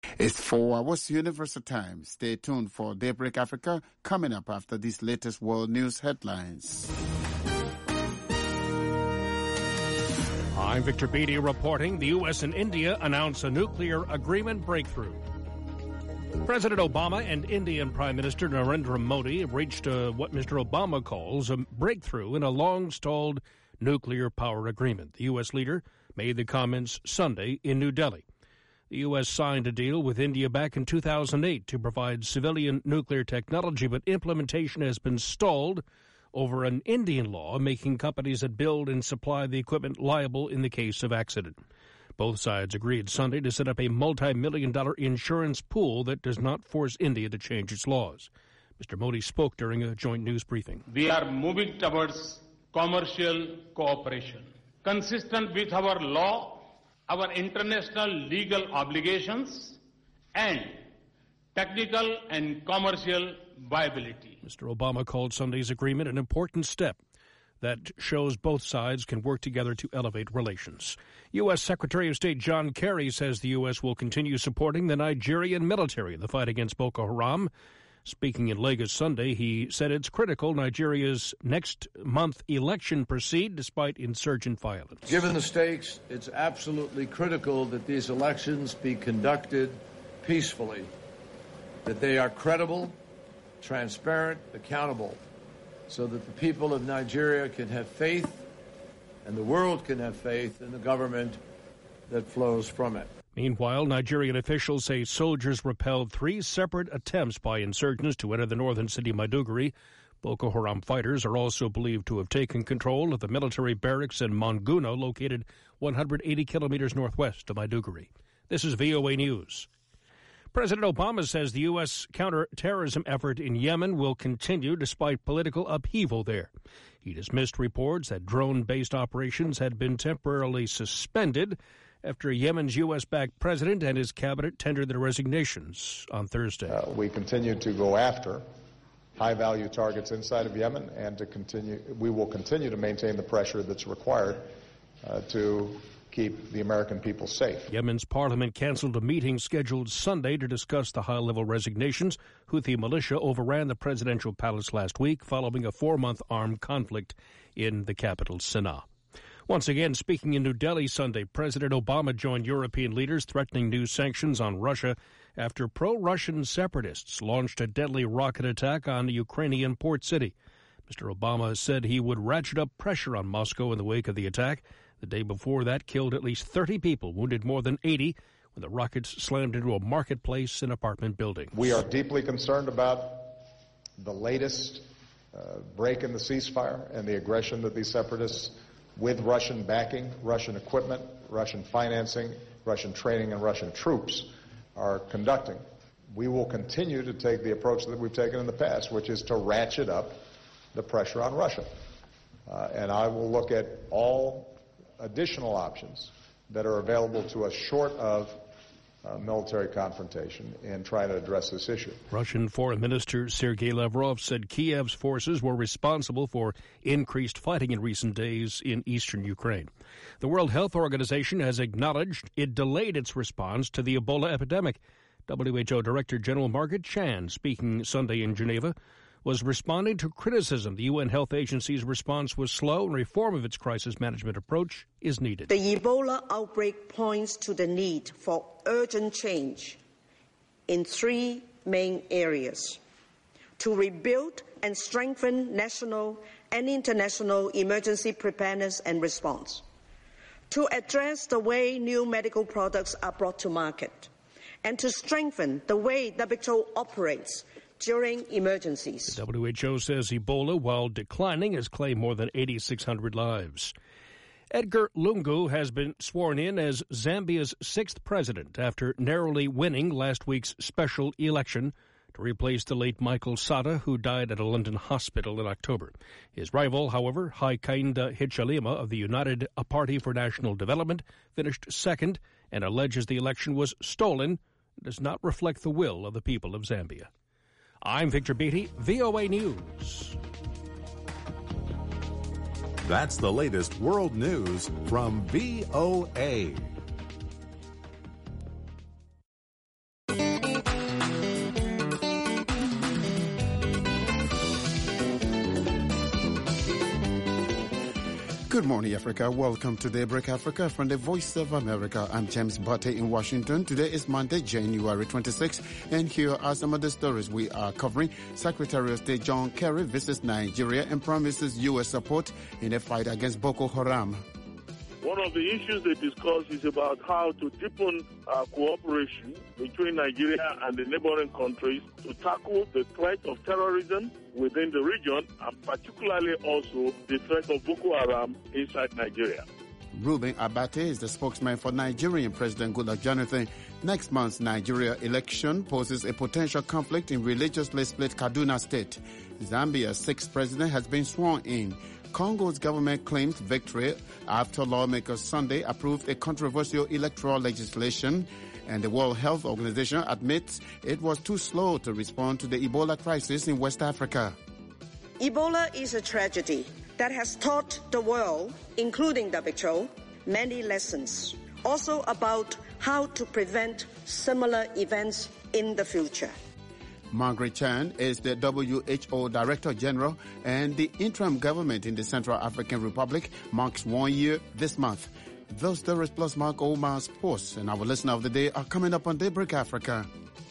It's 4 hours Universal Time. Stay tuned for Daybreak Africa coming up after these latest world news headlines. I'm Victor Beatty reporting the U.S. and India announce a nuclear agreement breakthrough. President Obama and Indian Prime Minister Narendra Modi reached what Mr. Obama calls a breakthrough in a long-stalled nuclear power agreement. The U.S. leader made the comments Sunday in New Delhi. The U.S. signed a deal with India back in 2008 to provide civilian nuclear technology, but implementation has been stalled over an Indian law making companies that build and supply the equipment liable in the case of accident. Both sides agreed Sunday to set up a multi-million-dollar insurance pool that does not force India to change its laws. Mr. Modi spoke during a joint news briefing. We are moving towards commercial cooperation, consistent with our law, our international legal obligations, and technical and commercial viability. Mr. Obama called Sunday's agreement an important step that shows both sides can work together to elevate relations. U.S. Secretary of State John Kerry says the U.S. will continue supporting the Nigerian military in the fight against Boko Haram. Speaking in Lagos Sunday, he said it's critical Nigeria's next month election proceed despite insurgent violence. Given the stakes, it's absolutely critical that these elections be conducted peacefully, that they are credible, transparent, accountable, so that the people of Nigeria can have faith and the world can have faith in the government that flows from it. Meanwhile, Nigerian officials say soldiers repelled 3 separate attempts by insurgents to enter the northern city Maiduguri. Boko Haram fighters are also believed to have taken control of the military barracks in Monguno, located 180 kilometers northwest of Maiduguri. This is VOA News. President Obama says the U.S. counterterrorism effort in Yemen will continue despite political upheaval there. He dismissed reports that drone-based operations had been temporarily suspended after Yemen's U.S.-backed president and his cabinet tendered their resignations on Thursday. We continue to go after high-value targets inside of Yemen, and we will continue to maintain the pressure that's required to keep the American people safe. Yemen's parliament canceled a meeting scheduled Sunday to discuss the high-level resignations. Houthi militia overran the presidential palace last week following a 4-month armed conflict in the capital, Sana'a. Once again, speaking in New Delhi Sunday, President Obama joined European leaders threatening new sanctions on Russia after pro-Russian separatists launched a deadly rocket attack on a Ukrainian port city. Mr. Obama said he would ratchet up pressure on Moscow in the wake of the attack. The day before that killed at least 30 people, wounded more than 80 when the rockets slammed into a marketplace and apartment building. We are deeply concerned about the latest break in the ceasefire and the aggression that these separatists, with Russian backing, Russian equipment, Russian financing, Russian training, and Russian troops, are conducting. We will continue to take the approach that we've taken in the past, which is to ratchet up the pressure on Russia. And I will look at all additional options that are available to us short of military confrontation in trying to address this issue. Russian Foreign Minister Sergei Lavrov said Kiev's forces were responsible for increased fighting in recent days in eastern Ukraine. The World Health Organization has acknowledged it delayed its response to the Ebola epidemic. WHO Director General Margaret Chan, speaking Sunday in Geneva, was responding to criticism. The UN Health Agency's response was slow and reform of its crisis management approach is needed. The Ebola outbreak points to the need for urgent change in 3 main areas: to rebuild and strengthen national and international emergency preparedness and response, to address the way new medical products are brought to market, and to strengthen the way WHO operates during emergencies. The WHO says Ebola, while declining, has claimed more than 8,600 lives. Edgar Lungu has been sworn in as Zambia's 6th president after narrowly winning last week's special election to replace the late Michael Sata, who died at a London hospital in October. His rival, however, Hakainde Hichilema of the United Party for National Development, finished second and alleges the election was stolen and does not reflect the will of the people of Zambia. I'm Victor Beatty, VOA News. That's the latest world news from VOA. Good morning, Africa. Welcome to Daybreak Africa from the Voice of America. I'm James Butte in Washington. Today is Monday, January 26, and here are some of the stories we are covering. Secretary of State John Kerry visits Nigeria and promises U.S. support in the fight against Boko Haram. One of the issues they discuss is about how to deepen cooperation between Nigeria and the neighboring countries to tackle the threat of terrorism within the region, and particularly also the threat of Boko Haram inside Nigeria. Ruben Abate is the spokesman for Nigerian President Goodluck Jonathan. Next month's Nigeria election poses a potential conflict in religiously split Kaduna State. Zambia's sixth president has been sworn in. Congo's government claims victory after lawmakers Sunday approved a controversial electoral legislation, and the World Health Organization admits it was too slow to respond to the Ebola crisis in West Africa. Ebola is a tragedy that has taught the world, including WHO, many lessons, also about how to prevent similar events in the future. Margaret Chan is the WHO Director General, and the interim government in the Central African Republic marks 1 year this month. Those stories plus Mark Omar's posts and our listener of the day are coming up on Daybreak Africa.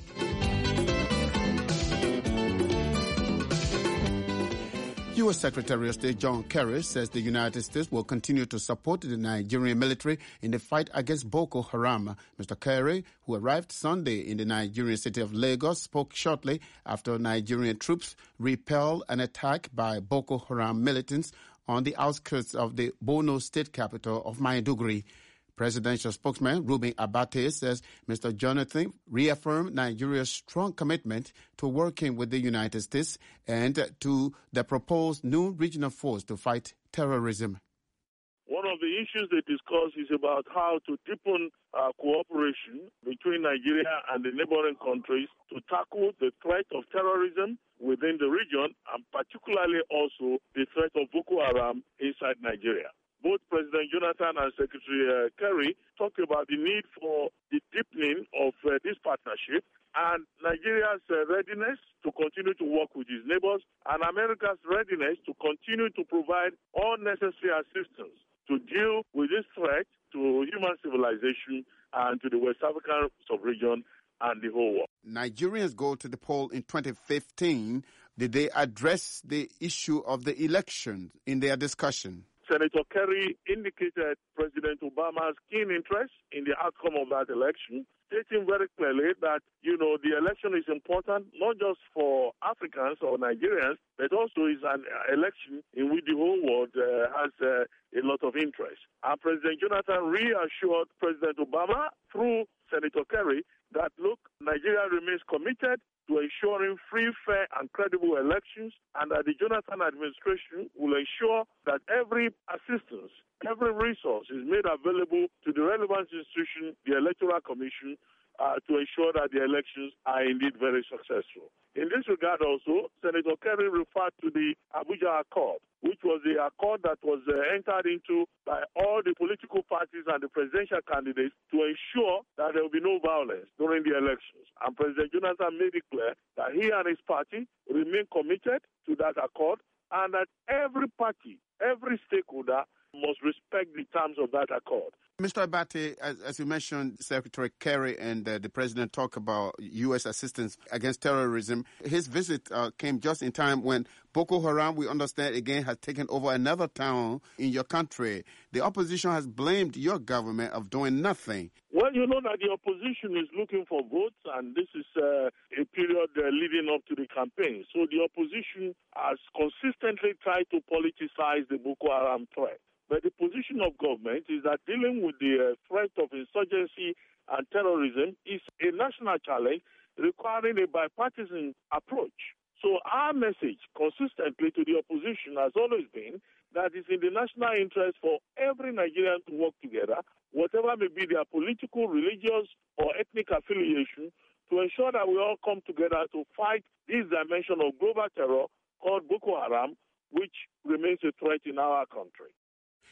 U.S. Secretary of State John Kerry says the United States will continue to support the Nigerian military in the fight against Boko Haram. Mr. Kerry, who arrived Sunday in the Nigerian city of Lagos, spoke shortly after Nigerian troops repelled an attack by Boko Haram militants on the outskirts of the Borno state capital of Maiduguri. Presidential spokesman Ruben Abate says Mr. Jonathan reaffirmed Nigeria's strong commitment to working with the United States and to the proposed new regional force to fight terrorism. One of the issues they discuss is about how to deepen cooperation between Nigeria and the neighboring countries to tackle the threat of terrorism within the region, and particularly also the threat of Boko Haram inside Nigeria. Both President Jonathan and Secretary Kerry talked about the need for the deepening of this partnership and Nigeria's readiness to continue to work with its neighbors, and America's readiness to continue to provide all necessary assistance to deal with this threat to human civilization and to the West African sub-region and the whole world. Nigerians go to the poll in 2015. Did they address the issue of the election in their discussion? Senator Kerry indicated President Obama's keen interest in the outcome of that election, stating very clearly that, the election is important not just for Africans or Nigerians, but also is an election in which the whole world has a lot of interest. And President Jonathan reassured President Obama through Senator Kerry that, look, Nigeria remains committed to ensuring free, fair, and credible elections, and that the Jonathan administration will ensure that every assistance, every resource is made available to the relevant institution, the Electoral Commission, to ensure that the elections are indeed very successful. In this regard also, Senator Kerry referred to the Abuja Accord, which was the accord that was entered into by all the political parties and the presidential candidates to ensure that there will be no violence during the elections. And President Jonathan made it clear that he and his party remain committed to that accord, and that every party, every stakeholder must respect the terms of that accord. Mr. Abate, as you mentioned, Secretary Kerry and the President talk about U.S. assistance against terrorism. His visit came just in time when Boko Haram, we understand, again, has taken over another town in your country. The opposition has blamed your government of doing nothing. Well, you know that the opposition is looking for votes, and this is a period leading up to the campaign. So the opposition has consistently tried to politicize the Boko Haram threat. But the position of government is that dealing with the threat of insurgency and terrorism is a national challenge requiring a bipartisan approach. So our message consistently to the opposition has always been that it's in the national interest for every Nigerian to work together, whatever may be their political, religious, or ethnic affiliation, to ensure that we all come together to fight this dimension of global terror called Boko Haram, which remains a threat in our country.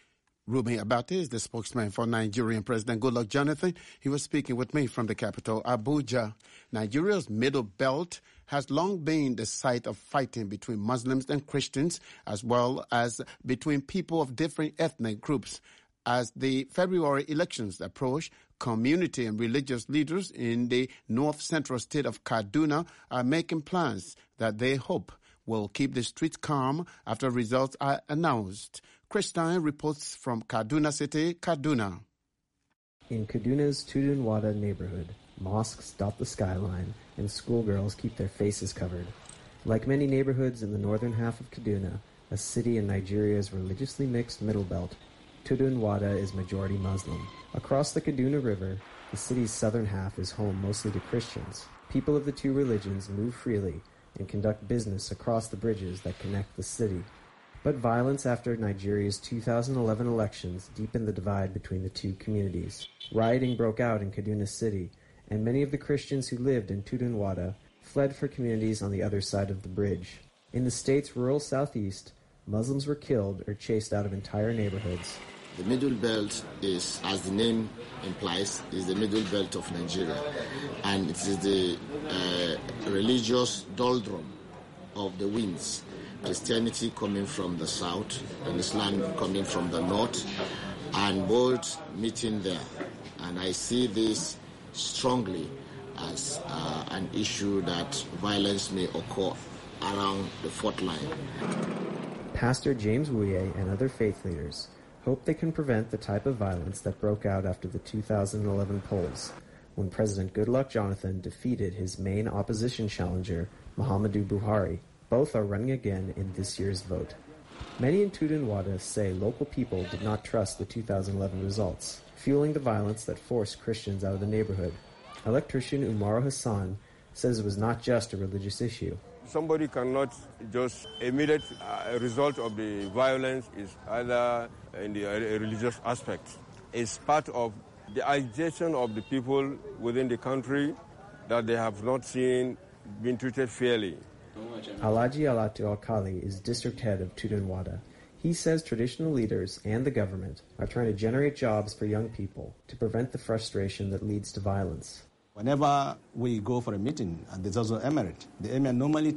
Reuben Abate is the spokesman for Nigerian President Goodluck Jonathan. He was speaking with me from the capital, Abuja. Nigeria's Middle Belt has long been the site of fighting between Muslims and Christians, as well as between people of different ethnic groups. As the February elections approach, community and religious leaders in the north-central state of Kaduna are making plans that they hope will keep the streets calm after results are announced. Christine reports from Kaduna City, Kaduna. In Kaduna's Tudunwada neighborhood, mosques dot the skyline and schoolgirls keep their faces covered. Like many neighborhoods in the northern half of Kaduna, a city in Nigeria's religiously mixed Middle Belt, Tudunwada is majority Muslim. Across the Kaduna River, the city's southern half is home mostly to Christians. People of the two religions move freely and conduct business across the bridges that connect the city. But violence after Nigeria's 2011 elections deepened the divide between the two communities. Rioting broke out in Kaduna City, and many of the Christians who lived in Tudunwada fled for communities on the other side of the bridge. In the state's rural southeast, Muslims were killed or chased out of entire neighborhoods. The Middle Belt is, as the name implies, is the Middle Belt of Nigeria, and it is the religious doldrum of the winds. Christianity coming from the south and Islam coming from the north, and both meeting there. And I see this strongly as an issue that violence may occur around the fault line. Pastor James Wuye and other faith leaders hope they can prevent the type of violence that broke out after the 2011 polls, when President Goodluck Jonathan defeated his main opposition challenger, Muhammadu Buhari. Both are running again in this year's vote. Many in Tudunwada say local people did not trust the 2011 results, fueling the violence that forced Christians out of the neighborhood. Electrician Umaru Hassan says it was not just a religious issue. Somebody cannot just immediate result of the violence is either in the religious aspect. It's part of the agitation of the people within the country that they have not been treated fairly. Alhaji Alatu Alkali is district head of Tudunwada. He says traditional leaders and the government are trying to generate jobs for young people to prevent the frustration that leads to violence. Whenever we go for a meeting, and there's also emirate, the emir normally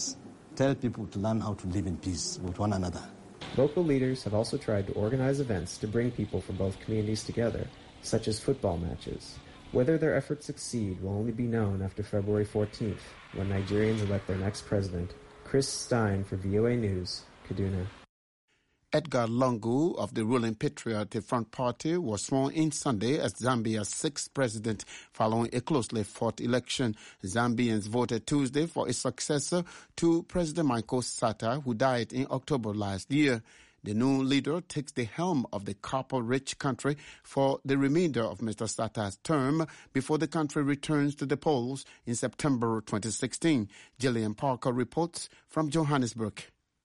tell people to learn how to live in peace with one another. Local leaders have also tried to organize events to bring people from both communities together, such as football matches. Whether their efforts succeed will only be known after February 14th, when Nigerians elect their next president. Chris Stein for VOA News, Kaduna. Edgar Lungu of the ruling Patriotic Front Party was sworn in Sunday as Zambia's sixth president following a closely fought election. Zambians voted Tuesday for a successor to President Michael Sata, who died in October last year. The new leader takes the helm of the copper-rich country for the remainder of Mr. Sata's term before the country returns to the polls in September 2016. Gillian Parker reports from Johannesburg.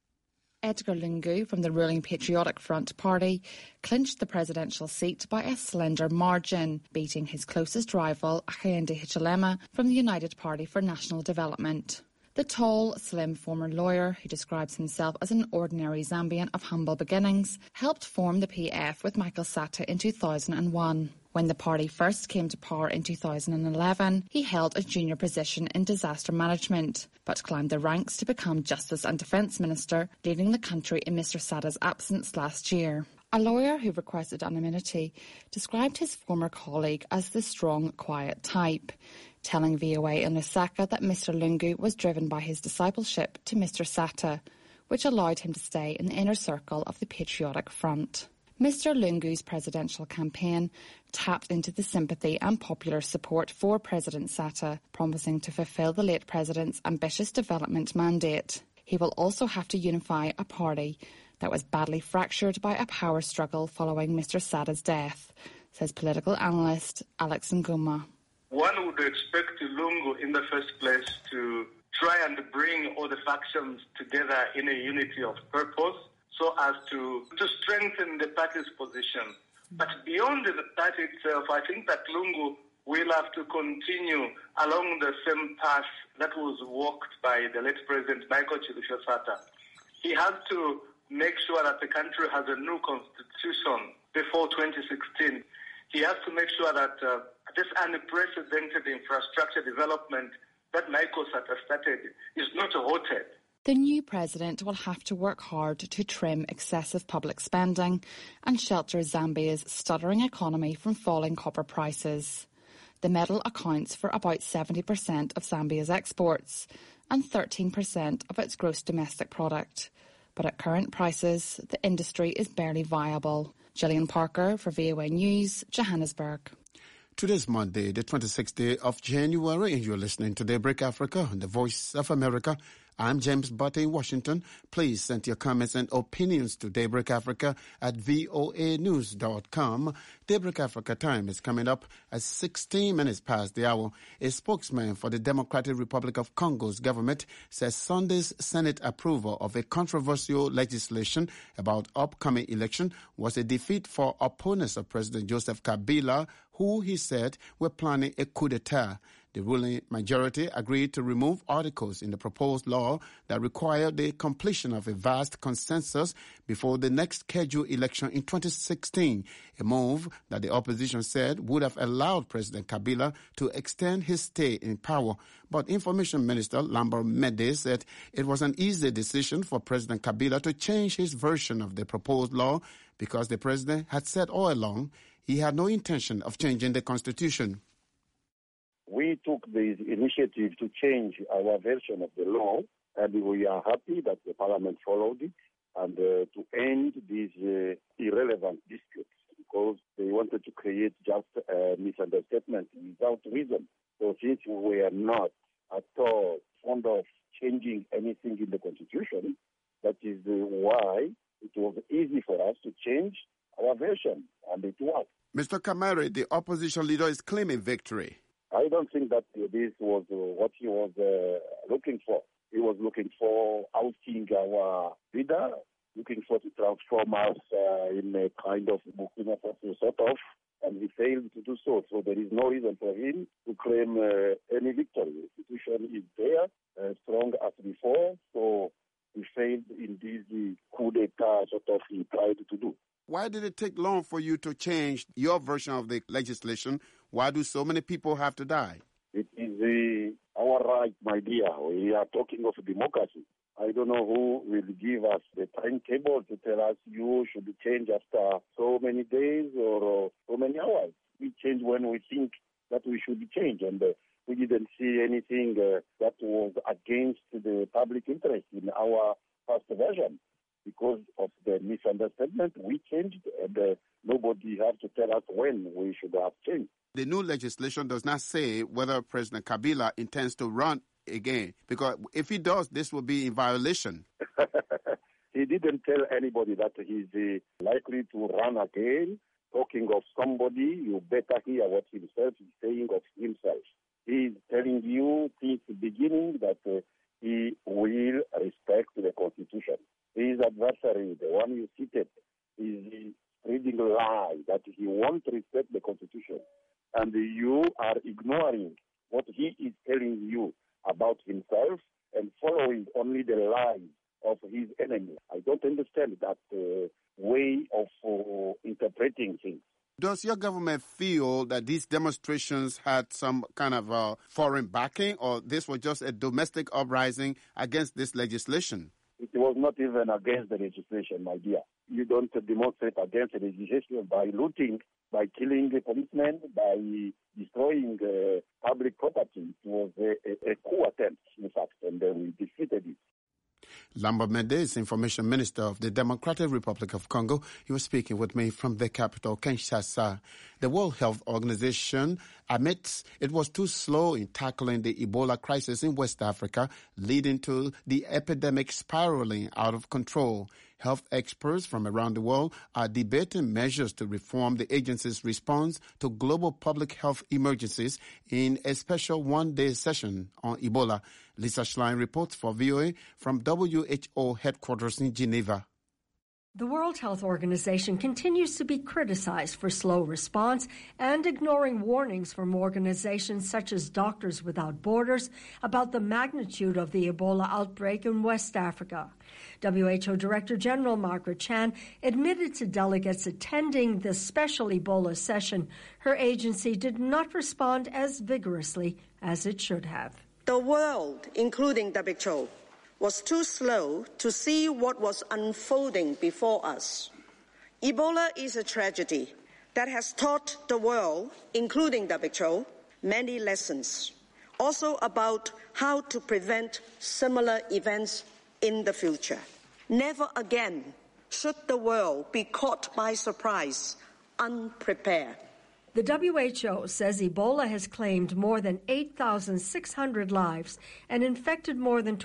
Edgar Lungu from the ruling Patriotic Front Party clinched the presidential seat by a slender margin, beating his closest rival, Hakainde Hichilema, from the United Party for National Development. The tall, slim former lawyer, who describes himself as an ordinary Zambian of humble beginnings, helped form the PF with Michael Sata in 2001. When the party first came to power in 2011, he held a junior position in disaster management, but climbed the ranks to become Justice and Defence Minister, leading the country in Mr. Sata's absence last year. A lawyer who requested anonymity described his former colleague as the strong, quiet type, telling VOA in Lusaka that Mr. Lungu was driven by his discipleship to Mr. Sata, which allowed him to stay in the inner circle of the Patriotic Front. Mr. Lungu's presidential campaign tapped into the sympathy and popular support for President Sata, promising to fulfil the late president's ambitious development mandate. He will also have to unify a party that was badly fractured by a power struggle following Mr. Sata's death, says political analyst Alex Nguma. One would expect Lungu in the first place to try and bring all the factions together in a unity of purpose so as to strengthen the party's position. But beyond the party itself, I think that Lungu will have to continue along the same path that was walked by the late President Michael Chilusha Sata. He has to make sure that the country has a new constitution before 2016. He has to make sure that this unprecedented infrastructure development that Microsat has started is not halted. The new president will have to work hard to trim excessive public spending and shelter Zambia's stuttering economy from falling copper prices. The metal accounts for about 70% of Zambia's exports and 13% of its gross domestic product. But at current prices, the industry is barely viable. Gillian Parker for VOA News, Johannesburg. Today's Monday, the 26th day of January, and you're listening to Daybreak Africa on the Voice of America. I'm James Butte in Washington. Please send your comments and opinions to Daybreak Africa at voanews.com. Daybreak Africa time is coming up at 16 minutes past the hour. A spokesman for the Democratic Republic of Congo's government says Sunday's Senate approval of a controversial legislation about upcoming election was a defeat for opponents of President Joseph Kabila, who he said were planning a coup d'etat. The ruling majority agreed to remove articles in the proposed law that require the completion of a vast consensus before the next scheduled election in 2016, a move that the opposition said would have allowed President Kabila to extend his stay in power. But Information Minister Lambert Mende said it was an easy decision for President Kabila to change his version of the proposed law because the president had said all along he had no intention of changing the constitution. We took the initiative to change our version of the law, and we are happy that the Parliament followed it, and to end these irrelevant disputes, because they wanted to create just a misunderstanding without reason. So since we are not at all fond of changing anything in the Constitution, that is why it was easy for us to change our version, and it worked. Mr. Kamere, the opposition leader is claiming victory. I don't think that this was what he was looking for. He was looking for ousting our leader, looking for to transform us in a kind of Burkina Faso sort of, and he failed to do so. So there is no reason for him to claim any victory. The institution is there, strong as before, so he failed in this coup d'etat sort of he tried to do. Why did it take long for you to change your version of the legislation? Why do so many people have to die? It is our right, my dear. We are talking of democracy. I don't know who will give us the timetable to tell us you should change after so many days or so many hours. We change when we think that we should change, and we didn't see anything that was against the public interest in our first version. Because of the misunderstanding, we changed, and nobody has to tell us when we should have changed. The new legislation does not say whether President Kabila intends to run again, because if he does, this will be in violation. He didn't tell anybody that he's likely to run again. Talking of somebody, you better hear what himself is saying of himself. He's telling you since the beginning that he will respect the Constitution. His adversary, the one you cited, is spreading a lie that he won't respect the Constitution. And you are ignoring what he is telling you about himself and following only the lies of his enemy. I don't understand that way of interpreting things. Does your government feel that these demonstrations had some kind of foreign backing, or this was just a domestic uprising against this legislation? It was not even against the legislation, my dear. You don't demonstrate against the legislation by looting, by killing the policemen, by destroying public property. It was a coup attempt, in fact, and we defeated it. Lambert Mende is Information Minister of the Democratic Republic of Congo. He was speaking with me from the capital, Kinshasa. The World Health Organization admits it was too slow in tackling the Ebola crisis in West Africa, leading to the epidemic spiraling out of control. Health experts from around the world are debating measures to reform the agency's response to global public health emergencies in a special one-day session on Ebola. Lisa Schlein reports for VOA from WHO headquarters in Geneva. The World Health Organization continues to be criticized for slow response and ignoring warnings from organizations such as Doctors Without Borders about the magnitude of the Ebola outbreak in West Africa. WHO Director General Margaret Chan admitted to delegates attending this special Ebola session her agency did not respond as vigorously as it should have. The world, including WHO, was too slow to see what was unfolding before us. Ebola is a tragedy that has taught the world, including WHO, many lessons, also about how to prevent similar events in the future. Never again should the world be caught by surprise, unprepared. The WHO says Ebola has claimed more than 8,600 lives and infected more than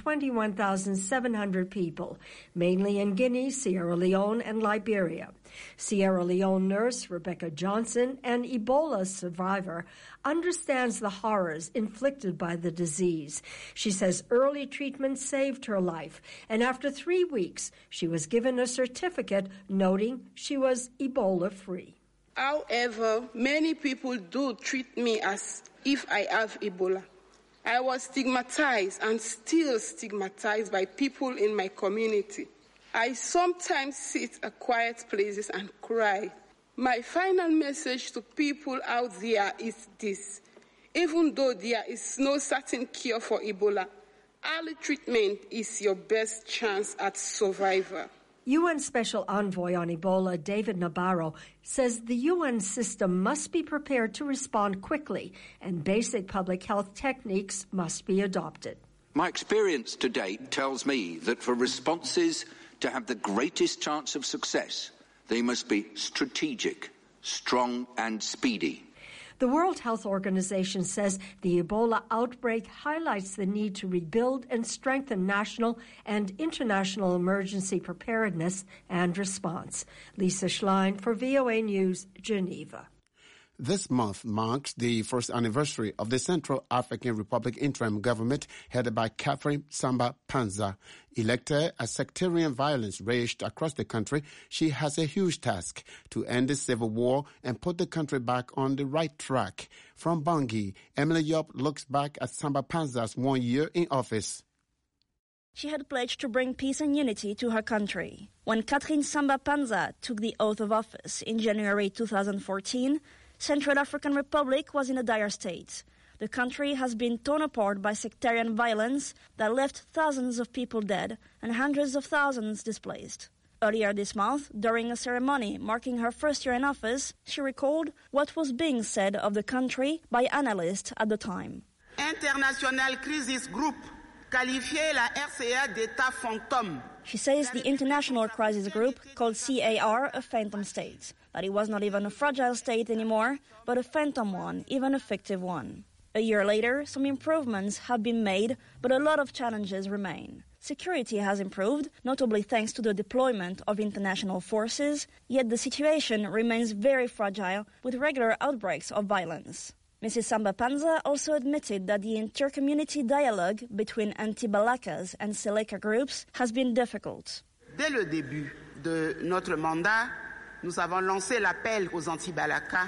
21,700 people, mainly in Guinea, Sierra Leone, and Liberia. Sierra Leone nurse Rebecca Johnson, an Ebola survivor, understands the horrors inflicted by the disease. She says early treatment saved her life, and after 3 weeks, she was given a certificate noting she was Ebola-free. However, many people do treat me as if I have Ebola. I was stigmatized and still stigmatized by people in my community. I sometimes sit at quiet places and cry. My final message to people out there is this. Even though there is no certain cure for Ebola, early treatment is your best chance at survival. UN Special Envoy on Ebola, David Nabarro, says the UN system must be prepared to respond quickly and basic public health techniques must be adopted. My experience to date tells me that for responses to have the greatest chance of success, they must be strategic, strong and speedy. The World Health Organization says the Ebola outbreak highlights the need to rebuild and strengthen national and international emergency preparedness and response. Lisa Schlein for VOA News, Geneva. This month marks the first anniversary of the Central African Republic interim government headed by Catherine Samba-Panza. Elected as sectarian violence raged across the country, she has a huge task to end the civil war and put the country back on the right track. From Bangui, Emily Yop looks back at Samba-Panza's 1 year in office. She had pledged to bring peace and unity to her country. When Catherine Samba-Panza took the oath of office in January 2014, Central African Republic was in a dire state. The country has been torn apart by sectarian violence that left thousands of people dead and hundreds of thousands displaced. Earlier this month, during a ceremony marking her first year in office, she recalled what was being said of the country by analysts at the time. International Crisis Group qualifiait la RCA d'état fantôme. She says the International Crisis Group called CAR a phantom state, that it was not even a fragile state anymore, but a phantom one, even a fictive one. A year later, some improvements have been made, but a lot of challenges remain. Security has improved, notably thanks to the deployment of international forces, yet the situation remains very fragile with regular outbreaks of violence. Mrs. Samba-Panza also admitted that the inter-community dialogue between anti-Balakas and Seleka groups has been difficult. Dès le début de notre mandat, nous avons lancé l'appel aux anti-Balaka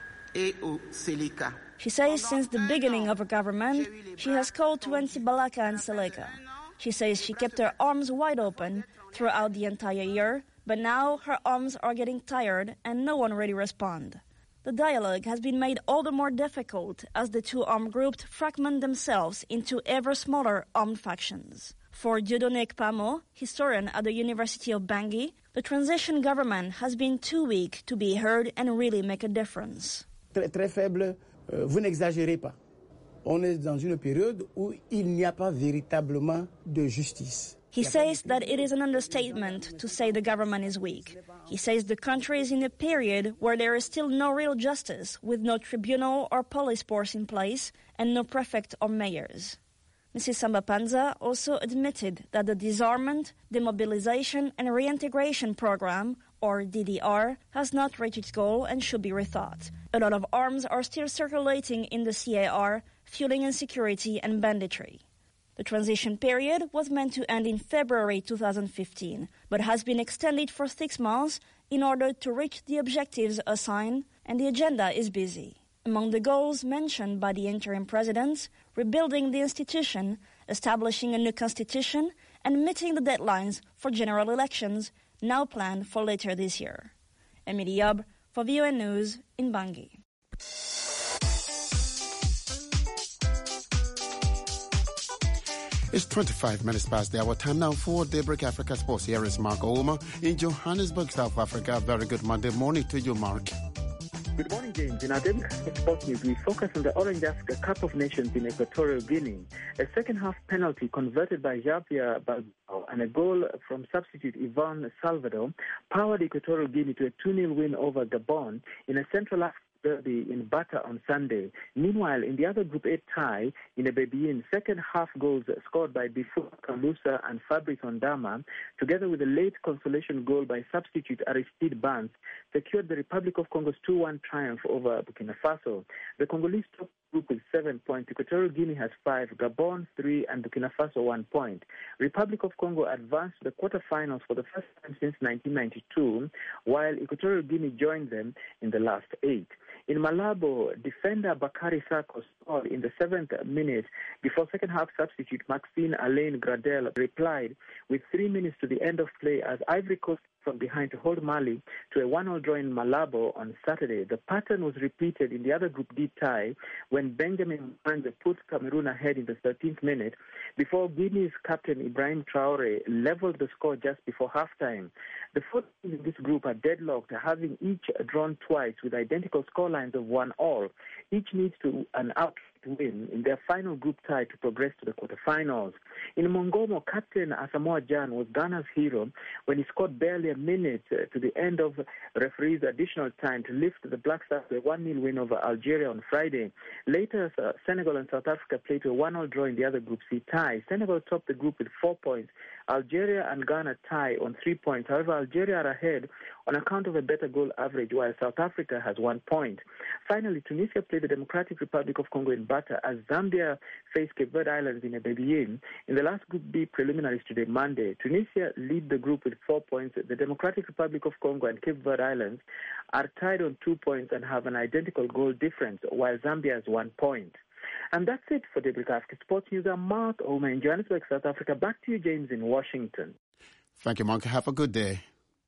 et aux Seleka. She says since the beginning of her government, she has called to anti-Balaka and Seleka. She says she kept her arms wide open throughout the entire year, but now her arms are getting tired and no one really responds. The dialogue has been made all the more difficult as the two armed groups fragment themselves into ever smaller armed factions. For Dieudonné Kpamo, historian at the University of Bangui, the transition government has been too weak to be heard and really make a difference. Très faible, vous n'exagérez pas. On est dans une période où il n'y a pas véritablement de justice. He says that it is an understatement to say the government is weak. He says the country is in a period where there is still no real justice, with no tribunal or police force in place and no prefect or mayors. Mrs. Samba-Panza also admitted that the Disarmament, Demobilization and Reintegration Program, or DDR, has not reached its goal and should be rethought. A lot of arms are still circulating in the CAR, fueling insecurity and banditry. The transition period was meant to end in February 2015, but has been extended for 6 months in order to reach the objectives assigned, and the agenda is busy. Among the goals mentioned by the interim presidents, rebuilding the institution, establishing a new constitution, and meeting the deadlines for general elections, now planned for later this year. Emily Yob for VOA News in Bangui. It's 25 minutes past the hour time now for Daybreak Africa Sports. Here is Mark Ouma in Johannesburg, South Africa. Very good Monday morning to you, Mark. Good morning, James. In our Daybreak Africa Sports News, we focus on the Orange Africa Cup of Nations in Equatorial Guinea. A second-half penalty converted by Javier Balbao and a goal from substitute Ivan Salvador powered Equatorial Guinea to a 2-0 win over Gabon in a Central African derby in Bata on Sunday. Meanwhile, in the other Group A tie in Abidjan, second-half goals scored by Bifu Kamusa and Fabrice Ondama, together with a late consolation goal by substitute Aristide Bans, secured the Republic of Congo's 2-1 triumph over Burkina Faso. The Congolese top group with 7 points. Equatorial Guinea has 5, Gabon 3, and Burkina Faso 1 point. Republic of Congo advanced to the quarterfinals for the first time since 1992, while Equatorial Guinea joined them in the last 8. In Malabo, defender Bakary Sako scored in the 7th minute before second-half substitute Maxine Alain Gradel replied with 3 minutes to the end of play as Ivory Coast from behind to hold Mali to a 1-1 draw in Malabo on Saturday. The pattern was repeated in the other Group D tie when Benjamin Mwanza put Cameroon ahead in the 13th minute before Guinea's captain Ibrahim Traore leveled the score just before halftime. The 4 teams in this group are deadlocked, having each drawn twice with identical scorelines of 1-1. Each needs to an outright win in their final group tie to progress to the quarterfinals. In Mongomo, captain Asamoah Gyan was Ghana's hero when he scored barely a minute to the end of referee's additional time to lift the Black Stars to a 1-0 win over Algeria on Friday. Later, Senegal and South Africa played to a 1-1 draw in the other Group C tie. Senegal topped the group with 4 points. Algeria and Ghana tie on 3 points. However, Algeria are ahead on account of a better goal average, while South Africa has 1 point. Finally, Tunisia played the Democratic Republic of Congo in Bata as Zambia faced Cape Verde Islands in Abidjan in the last Group B preliminaries today, Monday. Tunisia lead the group with 4 points. The Democratic Republic of Congo and Cape Verde Islands are tied on 2 points and have an identical goal difference, while Zambia has 1 point. And that's it for Daybreak Africa Sports News. I'm Mark Ouma in Johannesburg, South Africa. Back to you, James, in Washington. Thank you, Mark. Have a good day.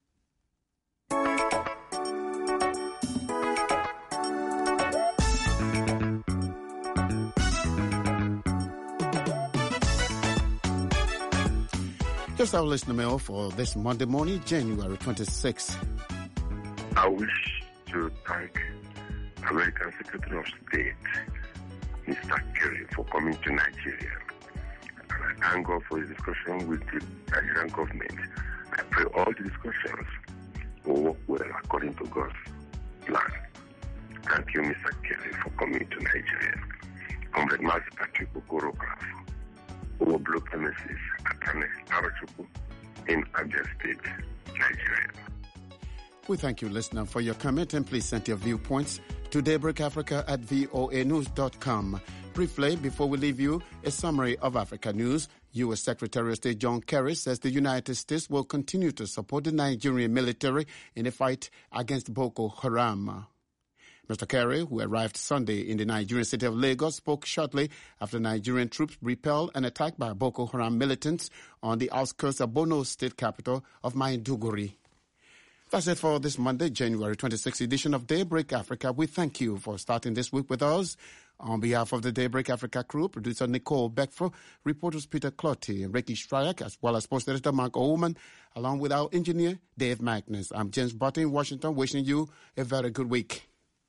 Here's our listener mail for this Monday morning, January 26th. I wish to thank American Secretary of State, Mr. Kerry, for coming to Nigeria. And I thank God for his discussion with the Nigerian government. I pray all the discussions will work well according to God's plan. Thank you, Mr. Kerry, for coming to Nigeria. Comrade Master Patrick Okoro Graf, Blue Premises, Atane Arachuku in Abia State, Nigeria. We thank you, listener, for your comment, and please send your viewpoints to daybreakafrica@voanews.com. Briefly, before we leave you, a summary of Africa news. U.S. Secretary of State John Kerry says the United States will continue to support the Nigerian military in the fight against Boko Haram. Mr. Kerry, who arrived Sunday in the Nigerian city of Lagos, spoke shortly after Nigerian troops repelled an attack by Boko Haram militants on the outskirts of Borno state capital of Maiduguri. That's it for this Monday, January 26th edition of Daybreak Africa. We thank you for starting this week with us. On behalf of the Daybreak Africa crew, producer Nicole Beckford, reporters Peter Clotty and Ricky Stryak, as well as post editor Mark Oman, along with our engineer Dave Magnus. I'm James Button in Washington, wishing you a very good week.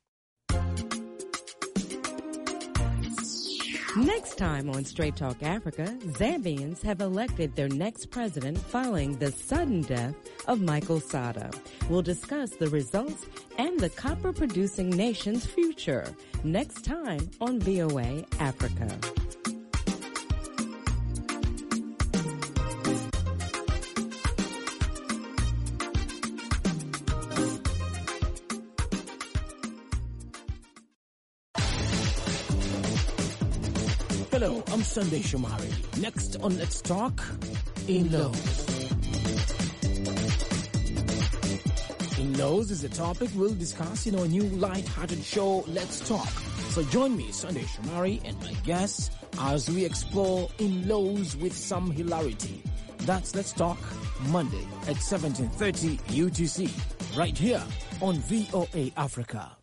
Next time on Straight Talk Africa, Zambians have elected their next president following the sudden death of Michael Sata. We'll discuss the results and the copper-producing nation's future. Next time on VOA Africa. Hello, I'm Sunday Shomari. Next on Let's Talk, In Laws. In Laws is a topic we'll discuss in our new light-hearted show, Let's Talk. So join me, Sunday Shomari, and my guests as we explore In Laws with some hilarity. That's Let's Talk, Monday at 17:30 UTC, right here on VOA Africa.